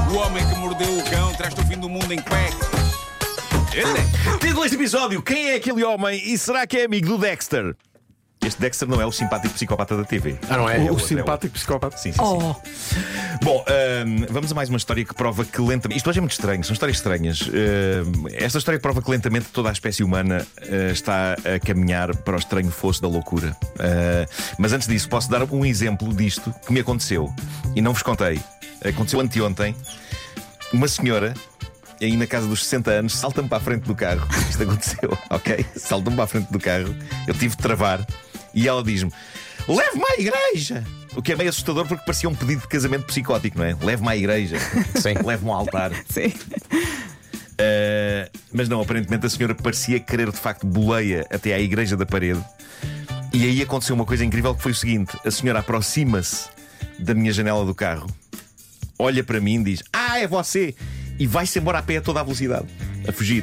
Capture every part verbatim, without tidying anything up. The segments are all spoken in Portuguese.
O homem que mordeu o cão traz-te o fim do mundo em cueca. Título deste episódio: quem é aquele homem e será que é amigo do Dexter? Este Dexter não é o simpático psicopata da T V. Ah, não é? É O, o o outro, simpático é o psicopata. Sim, sim, Oh. sim. Bom, hum, vamos a mais uma história que prova que lentamente. Isto hoje é muito estranho, são histórias estranhas. Hum, esta história prova que lentamente toda a espécie humana uh, está a caminhar para o estranho fosso da loucura. Uh, mas antes disso, posso dar um exemplo disto que me aconteceu e não vos contei. Aconteceu anteontem. Uma senhora, aí na casa dos sessenta anos, salta-me para a frente do carro. Isto aconteceu, ok? Salta-me para a frente do carro. Eu tive de travar e ela diz-me: leve-me à igreja! O que é meio assustador porque parecia um pedido de casamento psicótico, não é? Leve-me à igreja. Sim. Leve-me ao altar. Sim. Uh, mas não, aparentemente a senhora parecia querer de facto boleia até à igreja da parede. E aí aconteceu uma coisa incrível que foi o seguinte: a senhora aproxima-se da minha janela do carro, olha para mim e diz: ah, é você! E vai-se embora a pé a toda a velocidade, a fugir.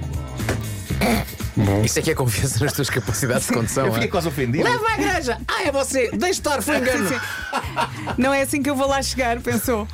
Bom. Isso é que é confiança nas tuas capacidades de condução. Eu fiquei é? quase ofendido. Leva à igreja! Ah, é você! Deixe estar, foi engano! Não é assim que eu vou lá chegar, pensou.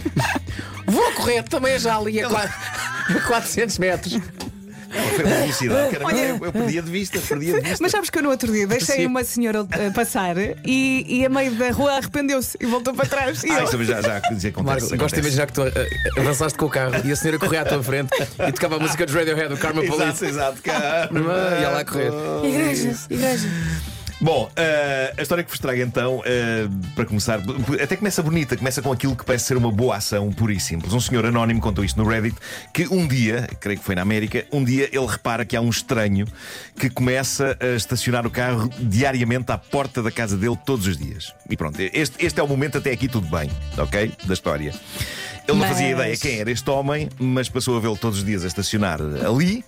Vou correr também já ali a quatrocentos metros. Ela foi uma velocidade, cara, Olha- eu, eu perdia de vista, perdia de vista. Mas sabes que eu no outro dia deixei Sim. uma senhora uh, passar e, e a meio da rua arrependeu-se e voltou para trás. E Ah, eu- isso já, já, já acontece. Marco, gosto de acontece. imaginar que tu uh, avançaste com o carro e a senhora corria à tua frente e tocava a música dos Radiohead, o Karma Exato, Police. exato, cara. E ela a correr. Igreja, igreja. Bom, uh, a história que vos trago então, uh, para começar, até começa bonita, começa com aquilo que parece ser uma boa ação pura e simples. Um senhor anónimo contou isto no Reddit, que um dia, creio que foi na América, um dia ele repara que há um estranho que começa a estacionar o carro diariamente à porta da casa dele todos os dias. E pronto, este, este é o momento, até aqui tudo bem, ok? Da história. Ele não Mas- fazia ideia quem era este homem, mas passou a vê-lo todos os dias a estacionar ali.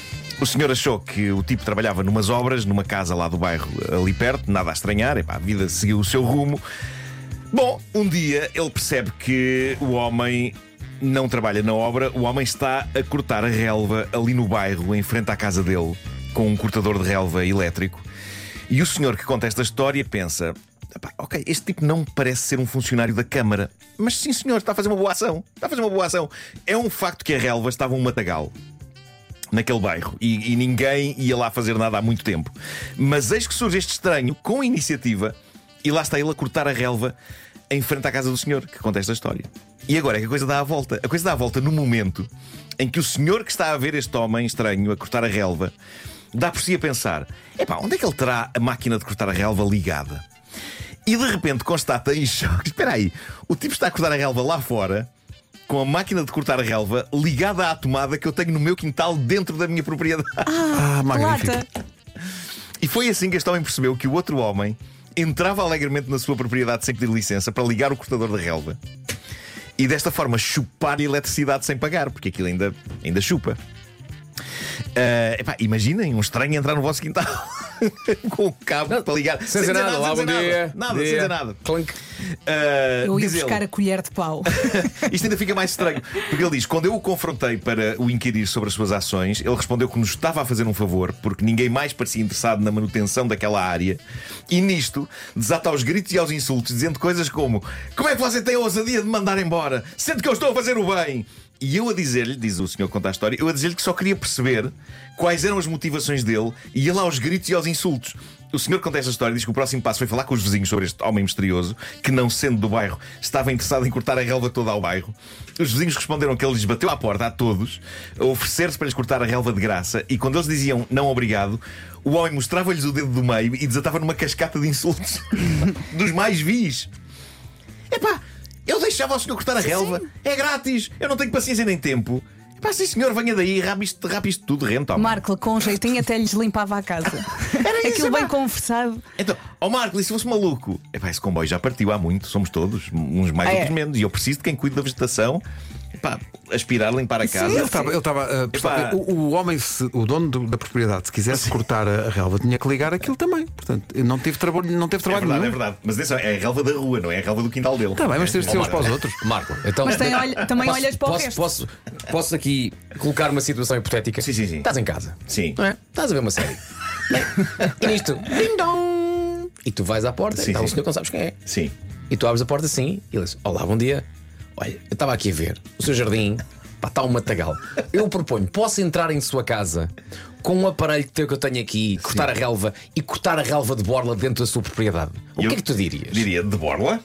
O senhor achou que o tipo trabalhava numas obras, numa casa lá do bairro ali perto, nada a estranhar, epá, a vida seguiu o seu rumo. Bom, um dia ele percebe que o homem não trabalha na obra, o homem está a cortar a relva ali no bairro, em frente à casa dele, com um cortador de relva elétrico. E o senhor que conta esta história pensa: epá, ok, este tipo não parece ser um funcionário da Câmara, mas sim senhor, está a fazer uma boa ação. Está a fazer uma boa ação. É um facto que a relva estava um matagal naquele bairro e, e ninguém ia lá fazer nada há muito tempo. Mas eis que surge este estranho com iniciativa e lá está ele a cortar a relva em frente à casa do senhor que conta esta história. E agora é que a coisa dá a volta. A coisa dá a volta no momento em que o senhor que está a ver este homem estranho a cortar a relva dá por si a pensar: epá, onde é que ele terá a máquina de cortar a relva ligada? E de repente constata em choque: espera aí, o tipo está a cortar a relva lá fora com a máquina de cortar a relva ligada à tomada que eu tenho no meu quintal dentro da minha propriedade. Ah, magnífico. Lata. E foi assim que este homem percebeu que o outro homem entrava alegremente na sua propriedade sem pedir licença para ligar o cortador de relva e desta forma chupar eletricidade sem pagar, porque aquilo ainda, ainda chupa. Uh, epá, imaginem um estranho entrar no vosso quintal com o cabo Não, para ligar sem dizer nada, lá, sem bom dizer dia. nada, nada, Dia. sem dizer nada. Clunk. Uh, Eu ia diz ele- buscar a colher de pau. Isto ainda fica mais estranho, porque ele diz: quando eu o confrontei para o inquirir sobre as suas ações, ele respondeu que nos estava a fazer um favor, porque ninguém mais parecia interessado na manutenção daquela área. E nisto desata aos gritos e aos insultos, dizendo coisas como: como é que você tem a ousadia de me mandar embora, sendo que eu estou a fazer o bem? E eu a dizer-lhe, diz o senhor que conta a história, eu a dizer-lhe que só queria perceber quais eram as motivações dele, e ia lá aos gritos e aos insultos. O senhor que conta esta história diz que o próximo passo foi falar com os vizinhos sobre este homem misterioso, que, não sendo do bairro, estava interessado em cortar a relva toda ao bairro. Os vizinhos responderam que ele lhes bateu à porta a todos, a oferecer-se para lhes cortar a relva de graça, e quando eles diziam não obrigado, o homem mostrava-lhes o dedo do meio e desatava numa cascata de insultos dos mais vis. Epá, eu deixava o senhor cortar a relva, é grátis, eu não tenho paciência nem tempo. Pá, sim senhor, venha daí, rapa isto, rapa isto tudo, renta. Marco, com jeitinho até lhes limpava a casa. Era isso, Aquilo bem epá. conversado. Então, ó Marco, e se fosse maluco? Epá, esse comboio já partiu há muito, somos todos, uns mais Ah, é? outros menos. E eu preciso de quem cuide da vegetação. Epá, aspirar, limpar a casa. Ele estava, ele estava, uh, pessoal, Epá. o, o homem, se- o dono do- da propriedade, se quisesse cortar a, a relva, tinha que ligar aquilo também. Portanto, ele não teve trabalho, não teve É trabalho verdade, é nenhum. verdade. Mas atenção, é a relva da rua, não é a relva do quintal dele. Está bem, mas tens de ser Ó, uns para os Marco. outros. Marco, então. Mas tem olha- também posso, olhas para o posso, resto. Posso, posso aqui colocar uma situação hipotética? Sim, sim, sim. Estás em casa, Sim. não é? Estás a ver uma série. Bem, e nisto, ding dong! E tu vais à porta Sim, e está um sim. senhor que não sabes quem é. Sim. E tu abres a porta assim e ele diz: olá, bom dia. olha, eu estava aqui a ver, o seu jardim, pá, está um matagal. Eu proponho, posso entrar em sua casa com um aparelho que eu tenho aqui, cortar a relva e cortar a relva de borla dentro da sua propriedade. O Eu que é que tu dirias? Diria de borla.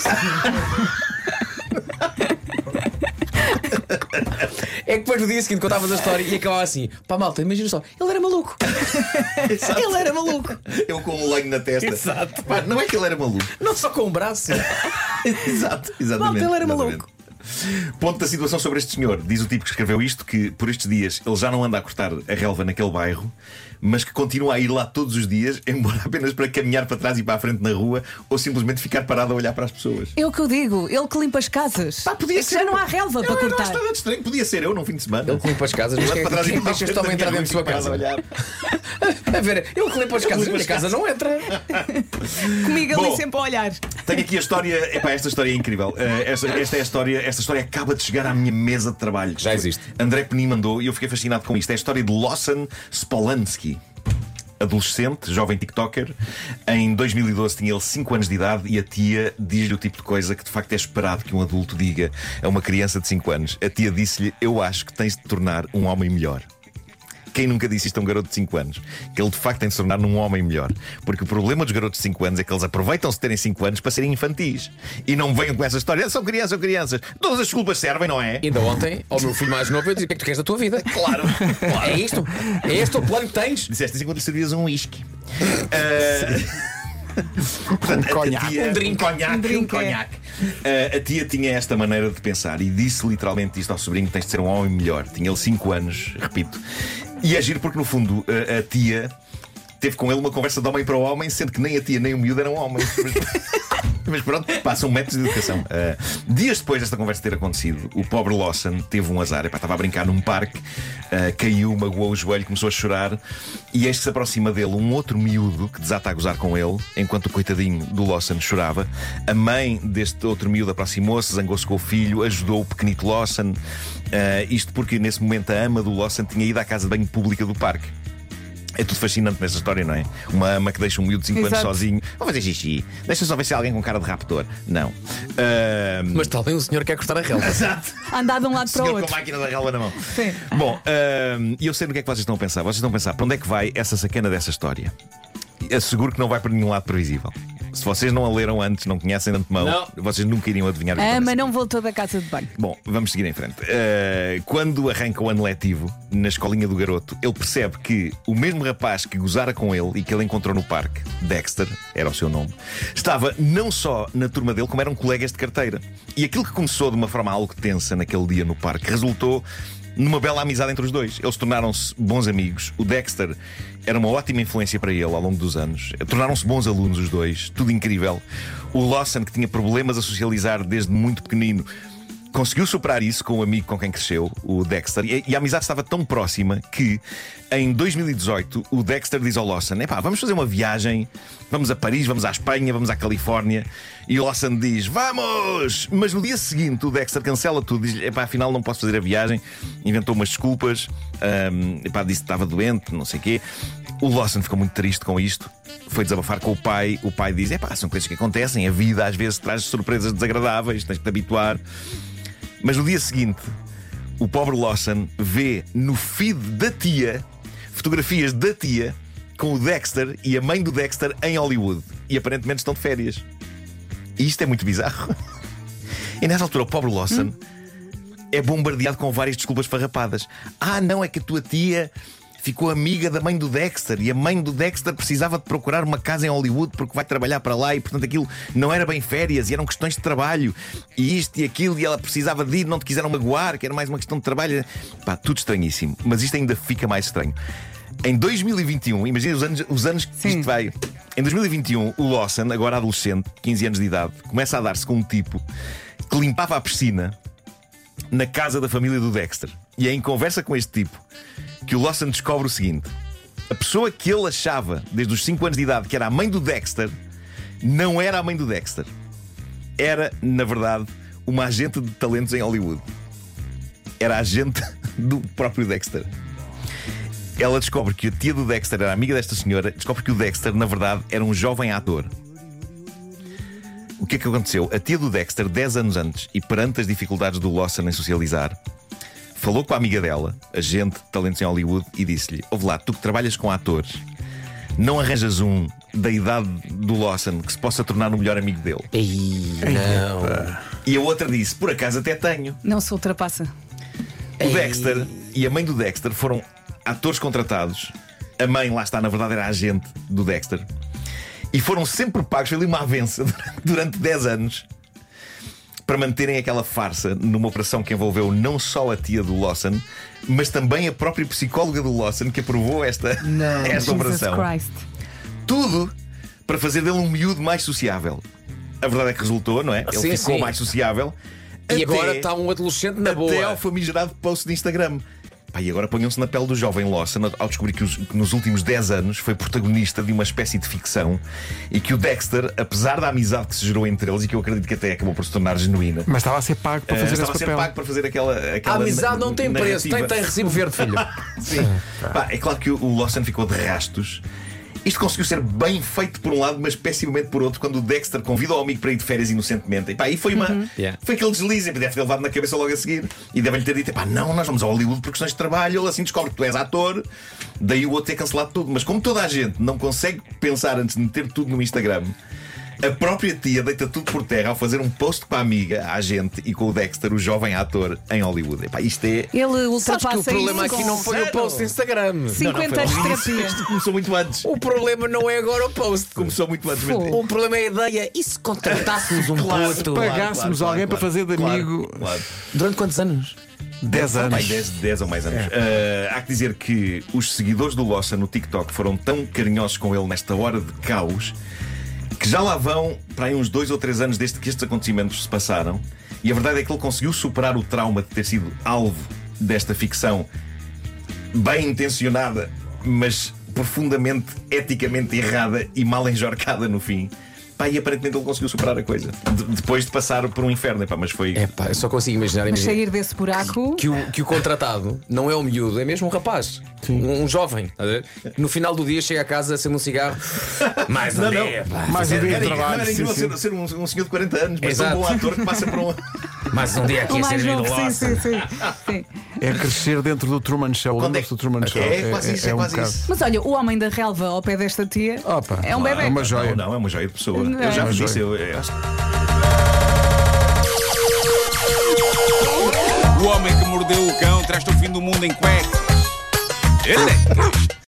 É que depois no dia seguinte contavas a história e acabava assim: pá, malta, imagina só, ele era maluco. Ele era maluco. Eu com um lenho na testa. Exato. Pá, não é que ele era maluco. Não só com o braço. Exato, exatamente. Malta, ele era exatamente. maluco. Ponto da situação sobre este senhor. Diz o tipo que escreveu isto que por estes dias ele já não anda a cortar a relva naquele bairro, mas que continua a ir lá todos os dias, embora apenas para caminhar para trás e para a frente na rua ou simplesmente ficar parado a olhar para as pessoas. É o que eu digo, ele que limpa as casas. Pá, podia É que ser. já não há relva Eu para não cortar. estava nada estranho. Podia ser eu num fim de semana. Ele que limpa as casas, mas Lá quem, para trás e quem para a deixa este frente homem entrar da dentro da sua minha rua e casa? ficar a olhar. A ver, ele que limpa as casas, a minha casa não entra. Comigo ali Bom. sempre a olhar. Tenho aqui a história. Epá, esta história é incrível. Uh, esta, esta é a história. Esta história acaba de chegar à minha mesa de trabalho. Já existe. André Penin mandou e eu fiquei fascinado com isto. É a história de Lawson Spolansky. Adolescente, jovem TikToker. Em dois mil e doze tinha ele cinco anos de idade e a tia diz-lhe o tipo de coisa que de facto é esperado que um adulto diga a uma criança de cinco anos. A tia disse-lhe: eu acho que tens de te tornar um homem melhor. Quem nunca disse isto a um garoto de cinco anos? Que ele de facto tem de se tornar num homem melhor. Porque o problema dos garotos de cinco anos é que eles aproveitam-se de terem cinco anos para serem infantis. E não venham com essa história: são crianças, são crianças. Todas as desculpas servem, não é? Ainda ontem, ao meu filho mais novo, eu disse: o que é que tu queres da tua vida? Claro, claro. É isto? É este o plano que tens? Disseste assim quando servias um whisky. Uh... Portanto, Um a- a conhaque. tia- Um drink. um conhaque, Um drink, um conhaque. Uh, a tia tinha esta maneira de pensar e disse literalmente isto ao sobrinho: tens de ser um homem melhor. Tinha ele cinco anos, repito. E é giro porque no fundo a, a tia teve com ele uma conversa de homem para homem, sendo que nem a tia nem o miúdo eram homens. Mas pronto, passam métodos de educação. Uh, dias depois desta conversa ter acontecido, o pobre Lawson teve um azar. Epá, estava a brincar num parque, uh, caiu, magoou o joelho, começou a chorar. E este se aproxima dele um outro miúdo que desata a gozar com ele, enquanto o coitadinho do Lawson chorava. A mãe deste outro miúdo aproximou-se, zangou-se com o filho, ajudou o pequenito Lawson. Uh, isto porque nesse momento a ama do Lawson tinha ido à casa de banho pública do parque. É tudo fascinante nesta história, não é? Uma ama que deixa um miúdo de cinco anos Exato. sozinho. Vou fazer xixi. Deixa só ver se há alguém com cara de raptor. Não. Uh... Mas talvez o senhor quer cortar a relva. Exato. Andar de um lado para o Senhor com outro. a máquina da relva na mão. Sim. Bom, e eu sei no que é que vocês estão a pensar. Vocês estão a pensar: para onde é que vai essa sacana dessa história? Asseguro que não vai para nenhum lado previsível. Se vocês não a leram antes, não conhecem de antemão, Não. vocês nunca iriam adivinhar o que A ama acontece. não voltou da casa de banho. Bom, vamos seguir em frente. Uh, quando arranca o ano letivo, na escolinha do garoto, ele percebe que o mesmo rapaz que gozara com ele e que ele encontrou no parque, Dexter, era o seu nome, estava não só na turma dele, como eram colegas de carteira. E aquilo que começou de uma forma algo tensa naquele dia no parque resultou numa bela amizade entre os dois. Eles tornaram-se bons amigos. O Dexter era uma ótima influência para ele ao longo dos anos. Tornaram-se bons alunos os dois, tudo incrível. O Lawson, que tinha problemas a socializar desde muito pequenino, conseguiu superar isso com o amigo com quem cresceu, o Dexter. E a, e a amizade estava tão próxima que em dois mil e dezoito o Dexter diz ao Lawson: epá, vamos fazer uma viagem, vamos a Paris, vamos à Espanha, vamos à Califórnia. E o Lawson diz: vamos! Mas no dia seguinte o Dexter cancela tudo, diz: epá, afinal não posso fazer a viagem. Inventou umas desculpas, um, epá, disse que estava doente, não sei o quê. O Lawson ficou muito triste com isto, foi desabafar com o pai. O pai diz: epá, são coisas que acontecem, a vida às vezes traz surpresas desagradáveis, tens que te habituar. Mas no dia seguinte, o pobre Lawson vê no feed da tia fotografias da tia com o Dexter e a mãe do Dexter em Hollywood. E aparentemente estão de férias. E isto é muito bizarro. E nessa altura o pobre Lawson hum? é bombardeado com várias desculpas farrapadas. Ah, não, é que a tua tia ficou amiga da mãe do Dexter e a mãe do Dexter precisava de procurar uma casa em Hollywood porque vai trabalhar para lá e portanto aquilo não era bem férias e eram questões de trabalho e isto e aquilo e ela precisava de ir, não te quiseram magoar, que era mais uma questão de trabalho. Pá, tudo estranhíssimo. Mas isto ainda fica mais estranho. Em dois mil e vinte e um, imagina os anos, os anos que Sim. isto vai. Em dois mil e vinte e um, o Lawson, agora adolescente, quinze anos de idade, começa a dar-se com um tipo que limpava a piscina na casa da família do Dexter. E é em conversa com este tipo que o Lawson descobre o seguinte: a pessoa que ele achava desde os cinco anos de idade que era a mãe do Dexter não era a mãe do Dexter. Era, na verdade, uma agente de talentos em Hollywood. Era a agente do próprio Dexter. Ela descobre que a tia do Dexter era amiga desta senhora. Descobre que o Dexter, na verdade, era um jovem ator. O que é que aconteceu? A tia do Dexter, dez anos antes, e perante as dificuldades do Lawson em socializar, falou com a amiga dela, agente de talentos em Hollywood, e disse-lhe: ouve lá, tu que trabalhas com atores, não arranjas um da idade do Lawson que se possa tornar o melhor amigo dele? Ei, não. E a outra disse: por acaso até tenho. Não se ultrapassa. O Dexter e a mãe do Dexter foram atores contratados. A mãe, lá está, na verdade era a agente do Dexter. E foram sempre pagos, foi ali uma avença durante dez anos, para manterem aquela farsa numa operação que envolveu não só a tia do Lawson, mas também a própria psicóloga do Lawson, que aprovou esta, esta Jesus operação. Christ. Tudo para fazer dele um miúdo mais sociável. A verdade é que resultou, não é? Ele Sim, ficou sim. mais sociável. E até- agora está um adolescente na até boa. ao famigerado post de Instagram. Pá, e agora ponham-se na pele do jovem Lawson ao descobrir que, os- que nos últimos dez anos foi protagonista de uma espécie de ficção e que o Dexter, apesar da amizade que se gerou entre eles e que eu acredito que até acabou por se tornar genuína, Mas estava a ser pago para eh, fazer estava esse a ser papel. pago para fazer aquela, A aquela amizade na- não tem preço, narrativa. tem, tem recibo verde, filho. Sim. Pá, é claro que o o Lawson ficou de rastos. Isto conseguiu ser bem feito por um lado, mas pessimamente por outro, quando o Dexter convida o amigo para ir de férias inocentemente. E pá, aí foi uma. Yeah. Foi aquele deslize, e deve ter levado na cabeça logo a seguir. E devem-lhe ter dito: pá, não, nós vamos ao Hollywood por questões de trabalho. Ele assim descobre que tu és ator, daí o outro ter cancelado tudo. Mas como toda a gente não consegue pensar antes de meter tudo no Instagram, a própria tia deita tudo por terra ao fazer um post com a amiga, a agente, e com o Dexter, o jovem ator, em Hollywood. E pá, isto é. Ele Sabes ultrapassa que o problema isso aqui com não foi o post do Instagram. cinquenta anos de terapia. Isto começou muito antes. O problema não é agora o post. Começou muito antes. Fogo. mas- O problema é a ideia. E se contratássemos um Claro, puto? claro, pagássemos claro, alguém claro, para fazer de claro, amigo. claro. Durante quantos anos? dez anos. Pai, dez, dez ou mais anos. Uh, há que dizer que os seguidores do Lawson no TikTok foram tão carinhosos com ele nesta hora de caos que já lá vão para aí uns dois ou três anos desde que estes acontecimentos se passaram. E a verdade é que ele conseguiu superar o trauma de ter sido alvo desta ficção bem intencionada, mas profundamente eticamente errada e mal enjorcada no fim. Pá, e aparentemente ele conseguiu superar a coisa de- depois de passar por um inferno. Epá, mas foi. É pá, eu só consigo imaginar, Mas imagina sair desse buraco. que, o, que o contratado não é um miúdo, é mesmo um rapaz. Um, um jovem. Tá a ver? No final do dia chega a casa, acende um cigarro. Mais um Não, não. dia, pá. Mais um dia de Era, trabalho. era sim, incrível sim. ser, ser um, um senhor de quarenta anos, mas Exato. um bom ator que passa por um. Mais um dia aqui O a mais servir do novo, sim, Lawson. sim, sim, sim. É crescer dentro do Truman Show. Quando é Lembras-te do Truman Show? É quase isso, é um quase bocado. isso. Mas olha, o homem da relva ao pé desta tia Opa, é um claro, bebê. é uma joia. Não, não, é uma joia de pessoa. Não Eu já é? vos Uma disse, joia. eu, eu acho que- O homem que mordeu o cão traz-te o fim do mundo em cuecas. Ele é.